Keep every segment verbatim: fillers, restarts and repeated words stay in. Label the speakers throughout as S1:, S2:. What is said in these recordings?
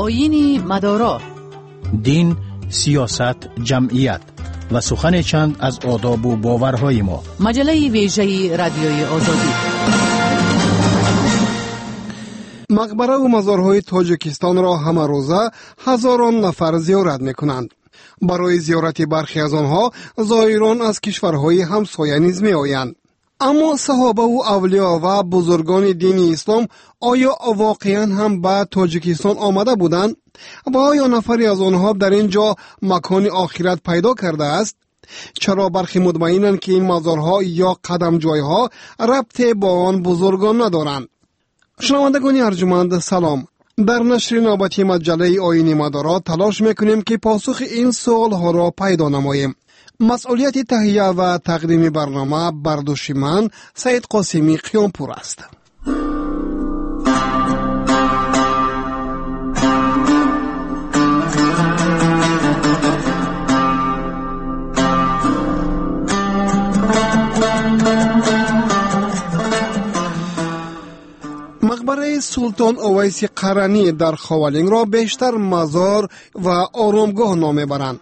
S1: آیین مدارا،
S2: دین، سیاست، جمعیت و سخن چند از آداب و باورهای ما.
S1: مجله ویژه رادیوی آزادی.
S3: مقبره و مزارهای تاجیکستان را همه روزه هزاران نفر زیارت میکنند. برای زیارت برخی از آنها زائران از کشورهای همسایه نیز می آیند. اما صحابه و اولیا و بزرگان دین اسلام آیا واقعا هم به تاجیکستان آمده بودند و آیا نفری از آنها در اینجا مکان آخرت پیدا کرده است؟ چرا برخی مطمئنند که این مزارها یا قدم جایها ربط با آن بزرگان ندارند؟ شنوندگان ارجمند سلام. در نشر نوبتی مجله آیین مدارا تلاش میکنیم که پاسخ این سوال ها را پیدا نماییم. مسئولیت تهیه و تقدیم برنامه بر دوش من سید قاسمی قیامپور است. مقبره سلطان اویس قرنی در خاولینگ را بیشتر مزار و آرامگاه نام برند.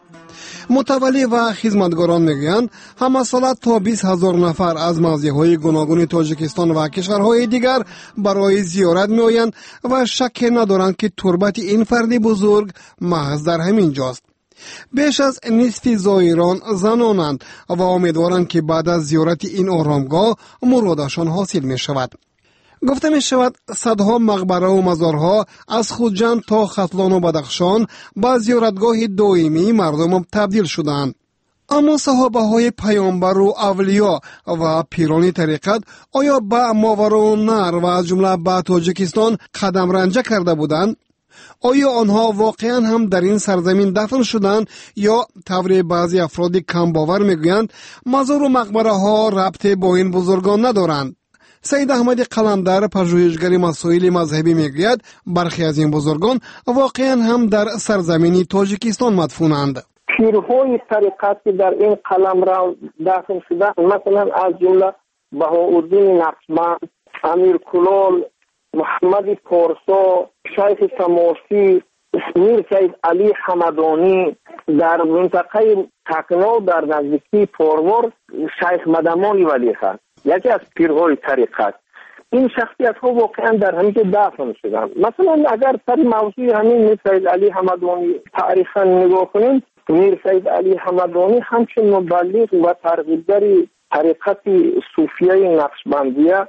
S3: متولی و خدمتگاران میگویند همه ساله تا بیست هزار نفر از موضعهای گوناگون تاجیکستان و کشورهای دیگر برای زیارت میآیند و شک ندارند که تربت این فرد بزرگ محض در همین جاست. بیش از نصف زائران زنانند و امیدوارند که بعد از زیارت این آرامگاه مرادشان حاصل می شود. گفته می شود صدها مقبره و مزارها از خودجند تا ختلان و بدخشان به زیارتگاه دائمی مردم تبدیل شدند. اما صحابه های پیامبر و اولیا و پیران طریقت آیا به ماوراءالنهر و از جمله به تاجیکستان قدم رنجه کرده بودند؟ آیا آنها واقعا هم در این سرزمین دفن شدند یا طور بعضی افراد کم باور میگویند مزار و مقبره ها ربط با این بزرگان ندارند؟ سید احمد قلندر پژوهشگر مسائل مذهبی میگوید برخی از این بزرگان واقعا هم در سرزمین تاجیکستان مدفونند.
S4: پیرهای طریقت که در این قلمرو دفن شده مثلا از جمله بهاءالدین نقشبند، امیر کلال، محمد پارسا، شیخ تماسی، میر سید علی حمدانی، در منطقه تکنو در نزدیکی پروار شیخ مدمان ولی خان، یکی از پیرهای طریقت. این شخصیت ها واقعا در همینجا دفن شدن. مثلا اگر سر موضوع همین میر سید علی حمدانی تاریخا نگاه کنیم، میر سید علی حمدانی همچون مبلغ و ترغیبگر طریقت صوفیه نقشبندیه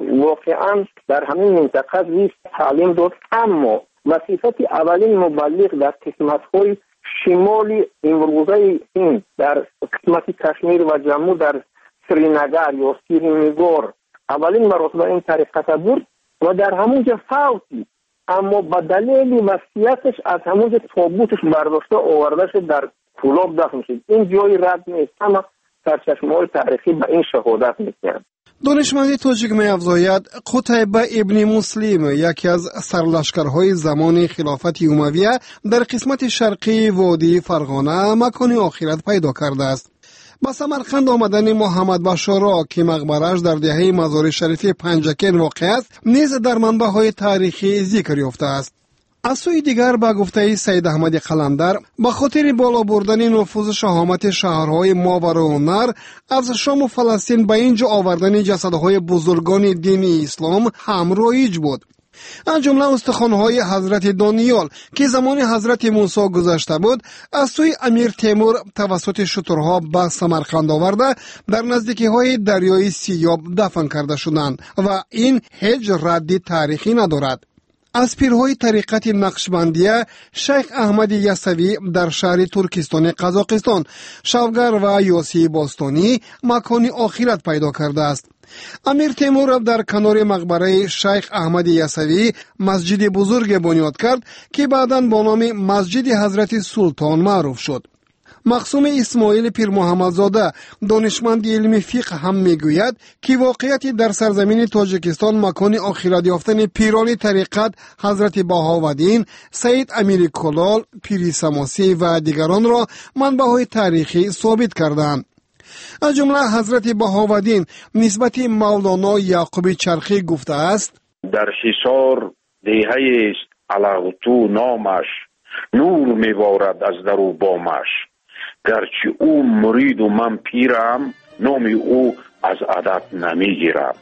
S4: واقعا در همین منطقه زیست تعلیم داد، اما وظیفت اولین مبلغ در قسمت‌های شمالی امروزه این در قسمت کشمیر و جمو در سرینگر یا سرینگار اولین مرتبه این طریقت بود و در همونجا فوتی، اما به دلیل وصیتش از همونجا تابوتش برداشته آورده شد در کلاب دفن شد. این جای رد نیست، اما سرچشمه‌های تاریخی به این شهادت می‌دهند.
S3: دانشمند تاجیک می‌افزاید قتیبه ابن مسلم یکی از سرلشکرهای زمان خلافت امویه در قسمت شرقی وادی فرغانه مکان آخرت پیدا کرده است. با سمرقند آمدن محمد بشارا که مقبرش در دهه مزار شریف پنجکن واقع است نیز در منبع‌های تاریخی ذکر یافته است. از سوی دیگر با گفته سید احمد قلندر به خاطر بالا بردن نفوذ شهامت شهرهای ماوراءالنهر از شام و فلسطین به اینجا آوردن جسدهای بزرگان دین اسلام هم رایج بود. از جمله استخوان‌های حضرت دانیال که زمان حضرت موسی گذشته بود از سوی امیر تیمور توسط شترها به سمرقند آورده در نزدیکی‌های دریای سیاب دفن کرده شدند و این هیچ ردی تاریخی ندارد. از پیرهای طریقت نقشبندیه شیخ احمد یسوی در شهر ترکستان قزاقستان شوگر و یاسی باستانی مکان آخرت پیدا کرده است. امیر تیمور در کنار مقبره شیخ احمد یسوی مسجد بزرگ بنیاد کرد که بعداً با نام مسجد حضرت سلطان معروف شد. مقسوم اسماعیل پیر محمدزاده دانشمند علم فقه هم میگوید که واقعیت در سرزمین تاجیکستان مکان آخرت یافتن پیران طریقت حضرت بهاءالدین، سید امیر کلال، پیری سماسی و دیگران را منبع‌های تاریخی ثابت کردند. از جمله حضرت بهاءالدین نسبت مولانا یعقوب چرخی گفته است:
S5: در حصار دهه است علغتو نامش، نور میبارد از در و بامش. گرچه او مرید و من پیرم، نام او از عدد نمیگیرم.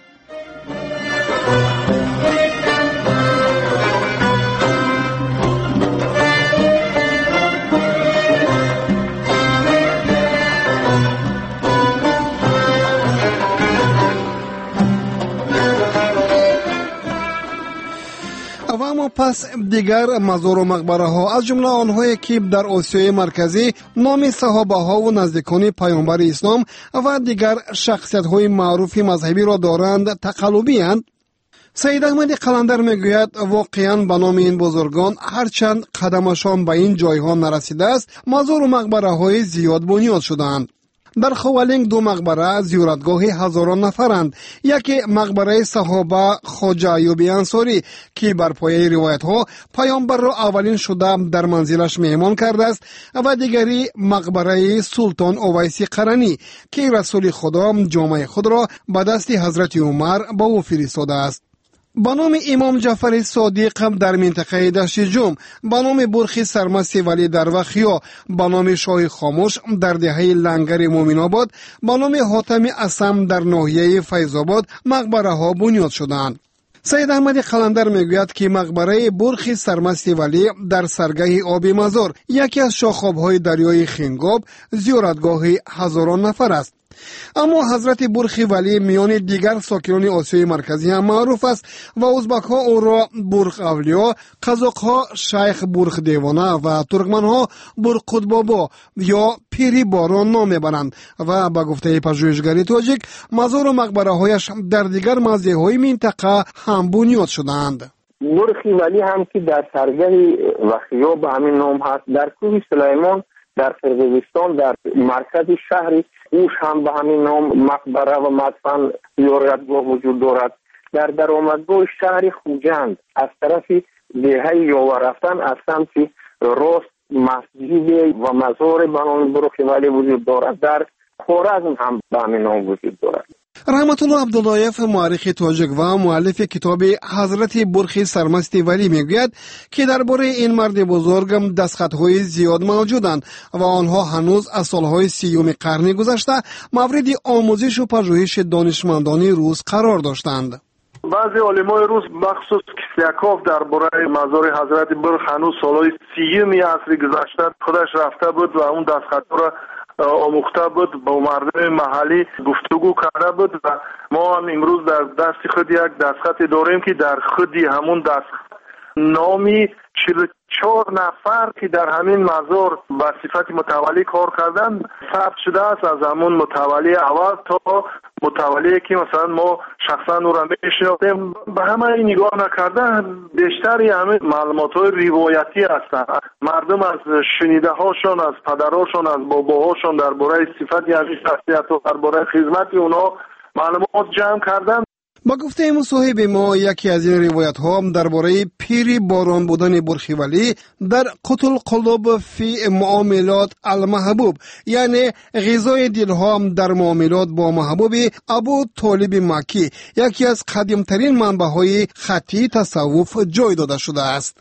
S3: و اما پس دیگر مزار و مقبره ها از جمله آنهایی که در آسیای مرکزی نام صحابه ها و نزدیکان پیامبر اسلام و دیگر شخصیت های معروف مذهبی را دارند تقلبی اند. سید احمد قلندر میگوید واقعا به نام این بزرگان هرچند قدمشان به این جایها نرسیده است، مزار و مقبره های زیاد بنیاد شدند. در خوالنگ دو مقبره زیارتگاه هزاران نفرند. یکی مقبره صحابه خواجه ایوب انصاری که بر پایه روایت ها پیامبر را اولین شده در منزلش مهمان کرده است و دیگری مقبره سلطان اویسی قرنی که رسول خدا جامه خود را به دست حضرت عمر به او فرستاده است. به نام امام جعفر صادق در منطقه دشت جم، به نام برخی سرمست ولی در وخیا، به نام شاه خاموش در دهه لنگر مومن آباد، به نام حاتم اسم در ناحیه فیض آباد مقبره ها بنیاد شدند. سید احمد قلندر میگوید که مقبره برخی سرمست ولی در سرگاه آب مزار، یکی از شاخاب‌های دریای خنگاب، زیارتگاه هزاران نفر است. اما حضرت برخی ولی میان دیگر ساکنان آسیای مرکزی هم معروف است و ازبک ها او را برخ اولیا، قزاق ها شیخ برخ دیوانه و ترکمن ها برخ قطبابا یا پیری باران نام میبرند و به گفته پژوهشگری تاجیک مزار و مقبره هایش در دیگر موضع های منطقه هم بنیاد شدند.
S4: برخی ولی هم که در سرگاه وخیا به همین نام هست، در کوه سلیمان در قرقیزستان در مرکز شهری اوش هم به همین نام مقبره و مدفن زیارتگاه وجود دارد. در درآمدگاه شهر خوجند از طرف دهه یاور رفتن از سمت راست مسجد و مزار به نام برخی ولی وجود دارد. در خوارزم هم به همین نام وجود دارد.
S3: رحمت الله عبداللایف مورخ تاجیک و مؤلف کتاب حضرت برخی سرمست ولی میگوید که درباره این مرد بزرگ دستخطهای زیاد موجودند و آنها هنوز از سالهای سیوم قرن گذشته مورد آموزش و پژوهش دانشمندان روس قرار داشتند.
S6: بعضی علمای روس مخصوص کسیاکوف درباره مزار حضرت برخ هنوز سالهای سیوم عصر گذشته خودش رفته بود و اون دستخطها را آموخته بود، با مردم محلی گفتگو کرده بود و ما هم امروز در دست خود یک دستخط داریم که در خودی همون دستخط نامی چهل و چهار نفر که در همین مزار به صفت متولی کار کردن ثبت شده است، از همون متولی اول تا متولی که مثلا ما شخصا او را میشناسیم. به همه نگاه نکردن بیشتری همین معلومات های روایتی هستند. مردم از شنیده هاشون، از پدرهاشون، از باباهاشون درباره صفت یعنی شخصیت و درباره خدمت اونا معلومات جمع کردن.
S3: با گفته مصاحب ما یکی از این روایت ها درباره پیری باران بودن برخی ولی در قتل قلوب فی معاملات المحبوب، یعنی غذای دل ها در معاملات با محبوب ابو طالب مکی، یکی از قدیمترین منبع های خطی تصوف جای داده شده است.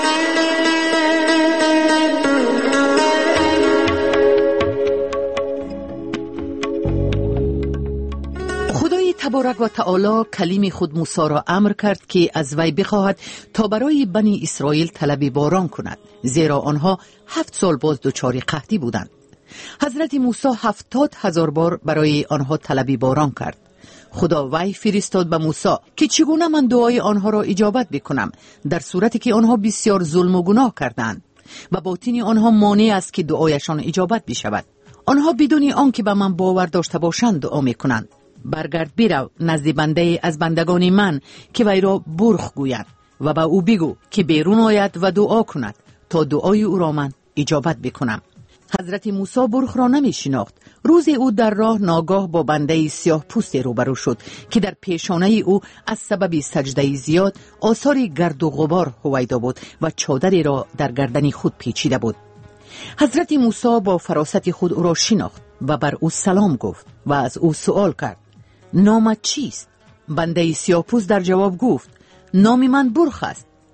S1: تبارک و تعالی کلیم خود موسی را امر کرد که از وی بخواهد تا برای بنی اسرائیل طلب باران کند، زیرا آنها هفت سال باز دچار قحطی بودند. حضرت موسی هفتاد هزار بار برای آنها طلب باران کرد. خدا وی فرستاد به موسی که چگونه من دعای آنها را اجابت بکنم در صورتی که آنها بسیار ظلم و گناه کردند و باطن آنها مانع است که دعایشان اجابت بشود. آنها بدون آنکه به من باور داشته باشند دعا میکنند. برگرد برو نزد بنده از بندگان من که وی را برخ گوید و به او بگو که بیرون آید و دعا کند تا دعای او را من اجابت بکنم. حضرت موسی برخ را نمی شناخت. روز او در راه ناگاه با بنده سیاه پوست روبرو شد که در پیشانه او از سبب سجده زیاد آثار گرد و غبار هویدا بود و چادری را در گردن خود پیچیده بود. حضرت موسی با فراست خود او را شناخت و بر او سلام گفت و از او سوال کرد: نامت چیست؟ بنده سیاه‌پوست در جواب گفت: نام من برخ است.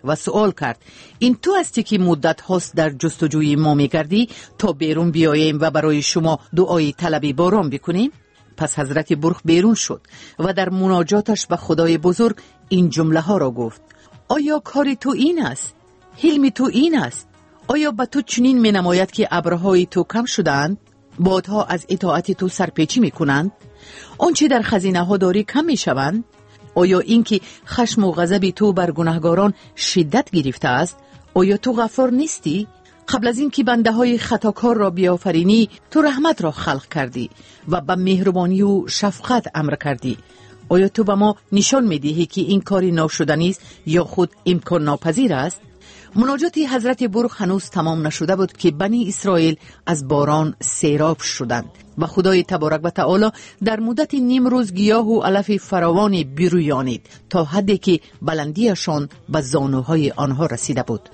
S1: و سوال کرد این تو هستی که مدت هاست در جستجوی ما میگردی تا بیرون بیاییم و برای شما دعای طلب باران بکنیم؟ پس حضرت برخ بیرون شد و در مناجاتش به خدای بزرگ این جمله ها را گفت: آیا کار تو این است؟ حلم تو این است؟ آیا به تو چنین می نماید که ابرهای تو کم شدند؟ بادها از اطاعت تو سرپیچی می کنند؟ آنچه در خزینه ها داری کم می شوند؟ آیا اینکه خشم و غضب تو بر گناهگاران شدت گرفته است؟ آیا تو غفار نیستی؟ قبل از اینکه بنده های خطاکار را بیافرینی تو رحمت را خلق کردی و به مهربانی و شفقت امر کردی. آیا تو به ما نشان می دهی که این کاری ناشدنی است یا خود امکان ناپذیر است؟ مناجات حضرت برخ هنوز تمام نشده بود که بنی اسرائیل از باران سیراب شدند و خدای تبارک و تعالی در مدت نیم روز گیاه و علف فراوانی برویانید تا حدی که بلندیشان به زانوهای آنها رسیده بود.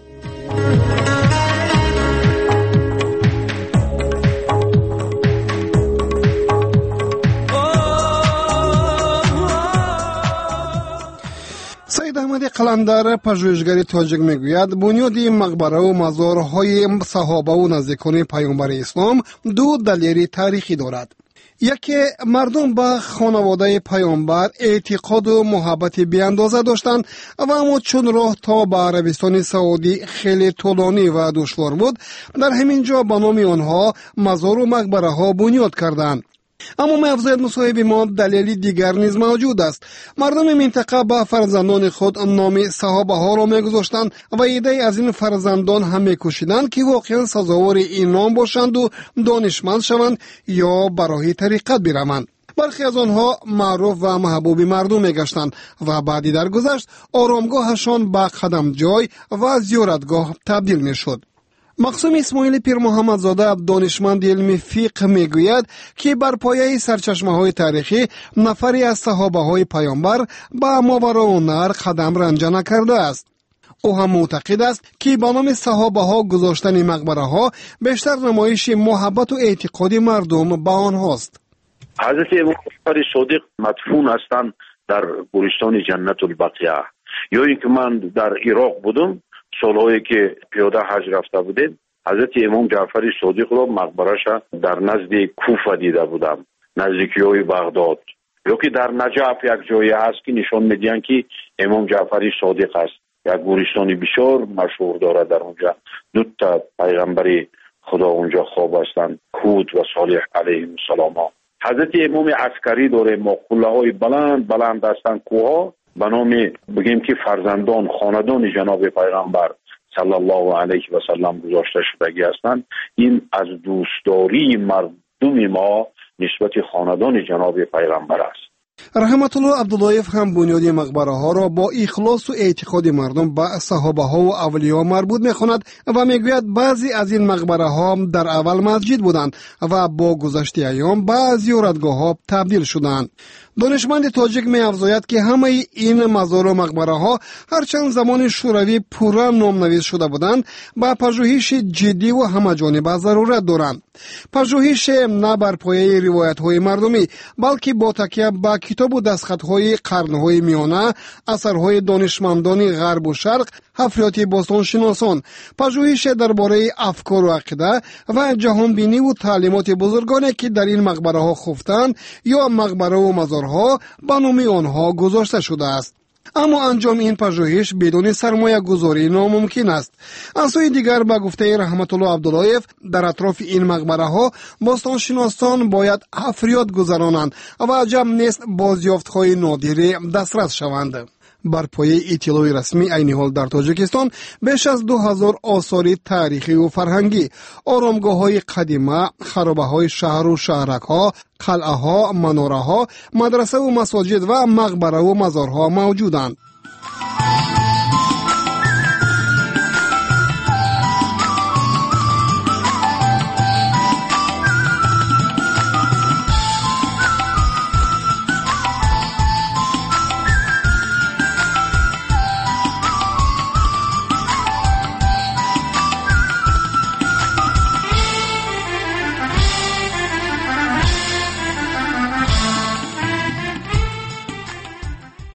S3: سید احمد قلندر پژوهشگر تاجیک میگوید بنیاد مقبره و مزارهای صحابه و نزدیکان پیامبر اسلام دو دلیل تاریخی دارد. یکی، مردم به خانواده پیامبر اعتقاد و محبت بیاندازه داشتند و اما چون راه تا به عربستان سعودی خیلی طولانی و دشوار بود، در همین جا به نام آنها مزار و مقبره ها بنیاد کردند. اما می‌افزاید مصاحب ما دلیلی دیگر نیز موجود است. مردم منطقه به فرزندان خود نام صحابه ها را می‌گذاشتند و عده‌ای از این فرزندان هم می‌کوشیدند که واقعا سزاوار این نام باشند و دانشمند شوند یا برای طریقت بروند. برخی از آنها معروف و محبوب مردم می‌گشتند و بعدی در گذشت آرامگاهشان به قدم جای و زیارتگاه تبدیل می‌شد. مقسوم اسماعیل پیر محمدزاده دانشمند علم فقه میگوید که بر پایه سرچشمه های تاریخی نفری از صحابه های پیامبر به ماوراء النهر قدم رنجه نکرده است. او هم معتقد است که به نام صحابه ها گذاشتن مقبره ها بیشتر نمایش محبت و اعتقاد مردم به آنهاست.
S5: حضرت امام جعفر صادق مدفون هستند در گورستان جنت البقیع. یا اینکه من در عراق بودم، سالهایی که پیاده حج رفته بودیم، حضرت امام جعفر صادق را مقبرش در نزد کوفه دیده بودم، نزدیکی های بغداد. یا که در نجف یک جایی هست که نشان میدین که امام جعفر صادق است. یک گورستان بسیار مشهور دارد در اونجا. دو تا پیغمبر خدا اونجا خواب هستند، هود و صالح علیهم السلام. حضرت امام عسکری داره، مقبره های بلند بلند هستند، کوها به نام بگیم که فرزندان خاندان جناب پیغمبر صلی الله علیه و سلم گذاشته شدگی هستند. این از دوستداری مردم ما نسبت خاندان جناب پیغمبر است.
S3: رحمت الله عبداللهیف هم بنیاد مقبره ها را با اخلاص و اعتقاد مردم به صحابه ها و اولیاء مربوط می‌خواند و میگوید بعضی از این مقبره ها در اول مسجد بودند و با گذشت ایام به زیارتگاه ها تبدیل شدند. دانشمند تاجیک می‌افزاید که همه این مزار و مقبره ها هرچند زمان شوروی پورا نامنویس شده بودند، با پژوهش جدی و همه‌جانبه ضرورت دارند. پژوهش نه بر پایه روایت‌های مردمی بلکه با تکیه به کتاب و دستخطهای قرن‌های میانه، اثرهای دانشمندان غرب و شرق، حفریات باستانشناسان، پژوهش درباره افکار و عقیده و جهانبینی و تعلیمات بزرگانی که در این مقبره ها خفتند یا مقبره و مزارها به نام آنها گذاشته شده است. اما انجام این پژوهش بدون سرمایه گذاری ناممکن است. از سوی دیگر به گفته رحمت الله عبداللهیف در اطراف این مقبره ها باستانشناسان باید حفریات گذرانند و عجب نیست بازیافت های نادر دسترس شوند. بر پایه اطلاع رسمی عین حال در تاجیکستان بیش از دو هزار آثار تاریخی و فرهنگی، آرامگاه های قدیمه، خرابه های شهر و شهرک ها، قلعه ها، مناره ها، مدرسه و مساجد و مقبره و مزارها موجودند.